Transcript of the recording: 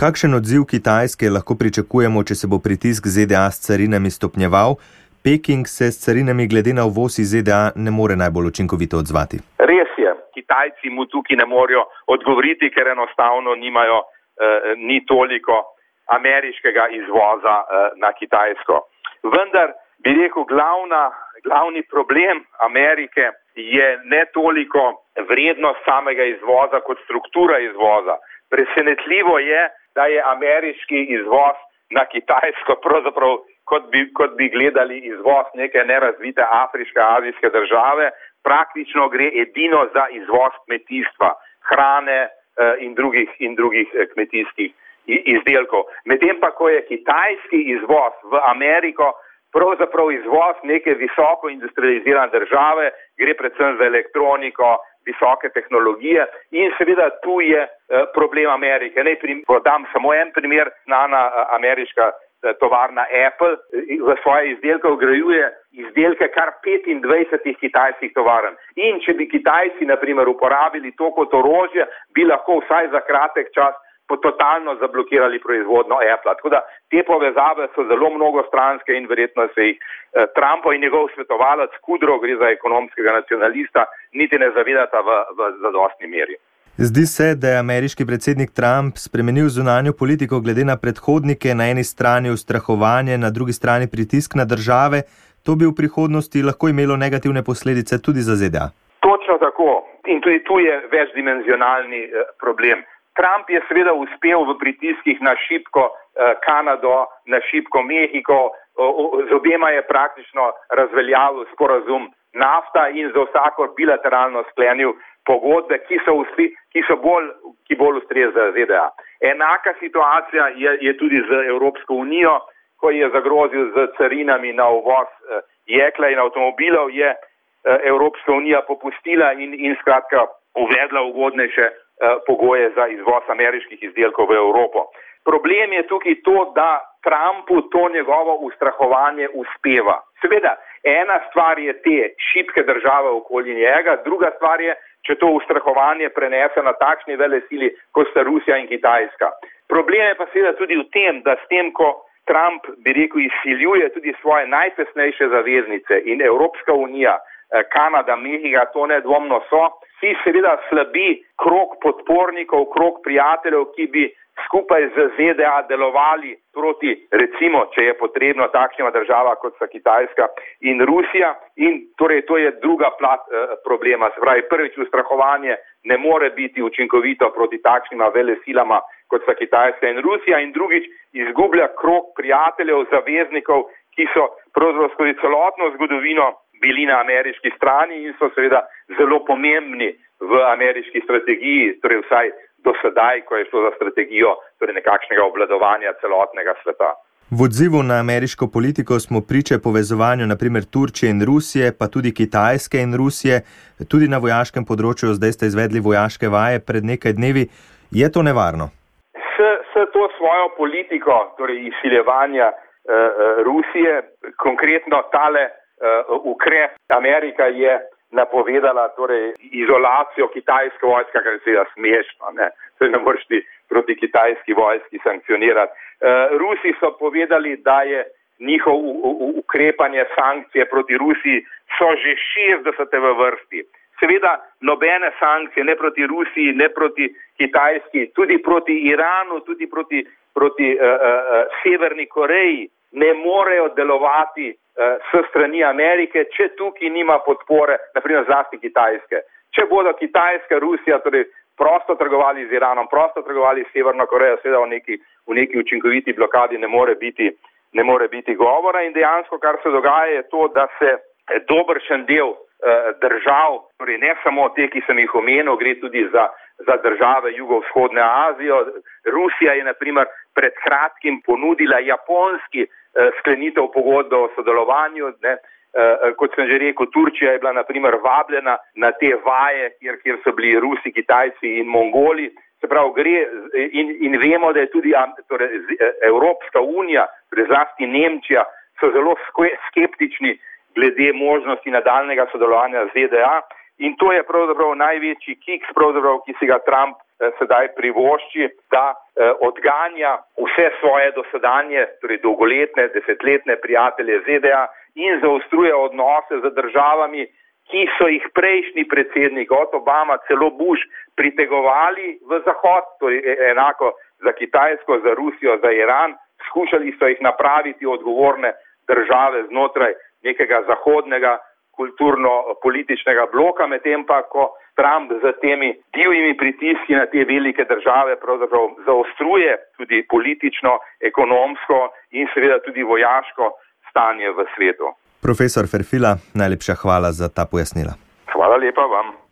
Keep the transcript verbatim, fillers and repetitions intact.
Kakšen odziv Kitajske lahko pričakujemo, če se bo pritisk Z D A s carinami stopnjeval? Peking se s carinami glede na uvoz iz Z D A ne more najbolj učinkovito odzvati. Res je, Kitajci mu tukaj ne morejo odgovoriti, ker enostavno nimajo eh, ni toliko ameriškega izvoza eh, na Kitajsko. Vendar bi rekel, glavna, glavni problem Amerike je ne toliko vrednost samega izvoza kot struktura izvoza. Presenetljivo je, da je ameriški izvoz na Kitajsko pravzaprav kot bi, kot bi gledali izvoz neke nerazvite afriške, azijske države, praktično gre edino za izvoz kmetijstva, hrane eh, in drugih, in drugih eh, kmetijskih izdelkov. Medtem pa, ko je kitajski izvoz v Ameriko pravzaprav izvoz neke visoko industrializirane države, gre predvsem za elektroniko, visoke tehnologije in seveda tu je eh, problem Amerike. Naj podam samo en primer, znana eh, ameriška tovarna Apple v svoje izdelke vgrajuje izdelke kar petindvajsetih kitajskih tovarn. In če bi Kitajci, na primer, uporabili to kot orožje, bi lahko vsaj za kratek čas totalno zablokirali proizvodno Apple. Tako da te povezave so zelo mnogostranske in verjetno se jih eh, Trumpo in njegov svetovalec Kudrow, gre za ekonomskega nacionalista, niti ne zavedata v, v zadostni meri. Zdi se, da je ameriški predsednik Trump spremenil zunanjo politiko glede na predhodnike, na eni strani ustrahovanje, na drugi strani pritisk na države. To bi v prihodnosti lahko imelo negativne posledice tudi za Z D A. Točno tako. In tudi tu je večdimenzionalni eh, problem. Trump je seveda uspel v pritiskih na šibko eh, Kanado, na šibko Mehiko, z obema je praktično razveljavil sporazum NAFTA in za vsako bilateralno sklenil pogodbe, ki so, vsi, ki so bolj, ki bolj ustrezajo Z D A. Enaka situacija je, je tudi z Evropsko unijo, ko je zagrozil z carinami na uvoz eh, jekla in avtomobilov, je eh, Evropska unija popustila in, in skratka uvedla ugodnejše eh, pogoje za izvoz ameriških izdelkov v Evropo. Problem je tukaj to, da Trumpu to njegovo ustrahovanje uspeva. Seveda, ena stvar je te šibke države okoli njega, druga stvar je, če to ustrahovanje prenese na takšni velesili, kot sta Rusija in Kitajska. Problem je pa seveda tudi v tem, da s tem, ko Trump, bi rekel, izsiljuje tudi svoje najtesnejše zaveznice in Evropska unija, Kanada, Mehika, to nedvomno so, si seveda slabi krog podpornikov, krog prijateljev, ki bi skupaj z Z D A delovali proti, recimo, če je potrebno, takšnima država kot sta Kitajska in Rusija. In torej to je druga plat eh, problema. Se pravi, prvič ustrahovanje ne more biti učinkovito proti takšnima velesilama kot sta Kitajska in Rusija in drugič izgublja krog prijateljev, zaveznikov, ki so pravzaprav skozi celotno zgodovino bili na ameriški strani in so seveda zelo pomembni v ameriški strategiji, torej vsaj do sedaj, ko je šlo za strategijo torej nekakšnega obvladovanja celotnega sveta. V odzivu na ameriško politiko smo priče povezovanju na primer Turčije in Rusije, pa tudi Kitajske in Rusije, tudi na vojaškem področju, zdaj ste izvedli vojaške vaje pred nekaj dnevi. Je to nevarno? S, s to svojo politiko, torej izsiljevanja uh, Rusije, konkretno tale uh, ukrep Amerika je napovedala torej izolacijo kitajske vojske, kar je seveda smešno, ne, se ne moreš ti proti kitajski vojski sankcionirati. Uh, Rusi so povedali, da je njihov u, u, ukrepanje sankcije proti Rusiji so že šestdesete v vrsti. Seveda nobene sankcije ne proti Rusiji, ne proti Kitajski, tudi proti Iranu, tudi proti, proti uh, uh, Severni Koreji ne morejo delovati uh, s strani Amerike, če tukaj nima podpore, naprimer zlasti Kitajske. Če bodo Kitajska, Rusija torej prosto trgovali z Iranom, prosto trgovali s Severno Korejo, seveda v neki, v neki učinkoviti blokadi ne more biti, ne more biti govora in dejansko, kar se dogaja, je to, da se dobršen del držav, torej ne samo te, ki sem jih omenil, gre tudi za, za države jugovzhodne Azije. Rusija je na primer pred kratkim ponudila japonski eh, sklenitev pogodbe o sodelovanju, ne. Eh, kot sem že rekel, Turčija je bila na primer vabljena na te vaje, kjer, kjer so bili Rusi, Kitajci in Mongoli. Se pravi, gre in, in vemo, da je tudi torej, Evropska unija, torej zlasti Nemčija, so zelo skeptični glede možnosti nadaljnega sodelovanja z Z D A in to je pravzaprav največji kiks, pravzaprav, ki si ga Trump sedaj privošči, da odganja vse svoje dosedanje, torej dolgoletne, desetletne prijatelje Z D A in zaostruje odnose z državami, ki so jih prejšnji predsednik od Obama, celo Bush, pritegovali v Zahod, torej enako za Kitajsko, za Rusijo, za Iran. Skušali so jih napraviti odgovorne države znotraj nekega zahodnega kulturno-političnega bloka, medtem pa, ko Trump z temi divjimi pritiski na te velike države pravzaprav zaostruje tudi politično, ekonomsko in seveda tudi vojaško stanje v svetu. Profesor Ferfila, najlepša hvala za ta pojasnila. Hvala lepa vam.